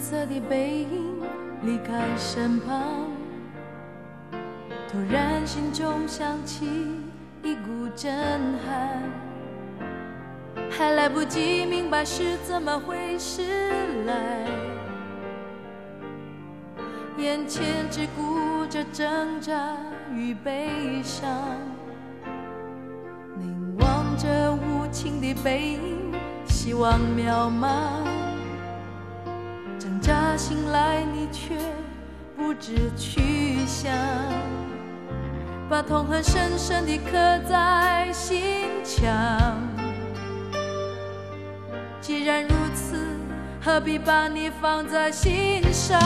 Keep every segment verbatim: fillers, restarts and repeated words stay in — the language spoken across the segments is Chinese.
色的背影离开身旁，突然心中响起一股震撼，还来不及明白是怎么回事来，眼前只顾着挣扎与悲伤，凝望着无情的背影，希望渺茫，挣扎醒来你却不知去向，把痛恨深深地刻在心墙。既然如此，何必把你放在心上？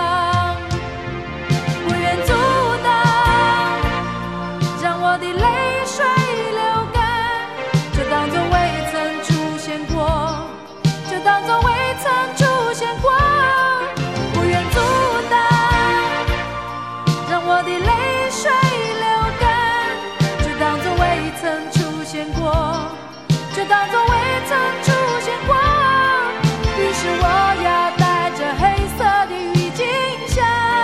不愿阻挡，让我的泪水流干，就当作未曾出现过，就当作未曾出现过。不愿阻挡，让我的泪水流干，就当作未曾出现过，就当作未曾出现过。于是我要带着黑色的郁金香，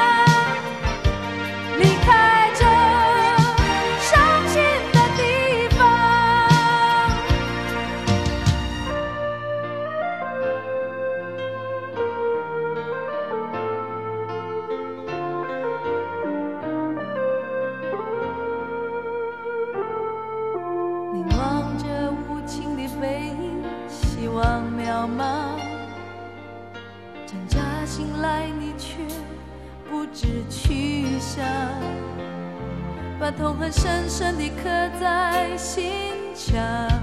离开这伤心的地方。凝望着无情的背影，希望渺茫，挣扎醒来你却不知去向，把痛恨深深地刻在心墙。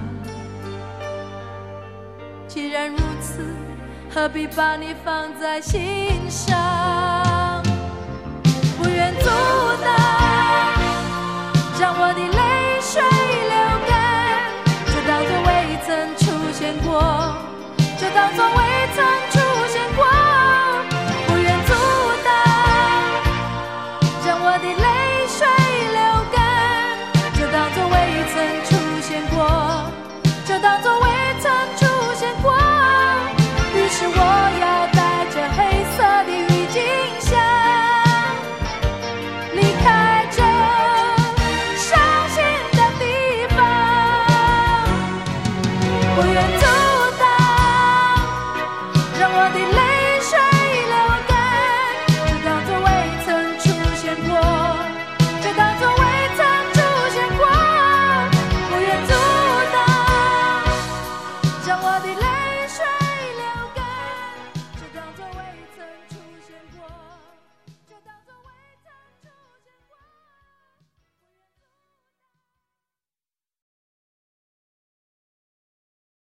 既然如此，何必把你放在心上？不愿阻挡，让我的泪水流干，就当作未曾出现过，就当作未曾出现过。不愿阻挡，让我的泪水流干，就当作未曾出现过，就当作未曾出现过。于是我要带着黑色的郁金香，离开这伤心的地方。不愿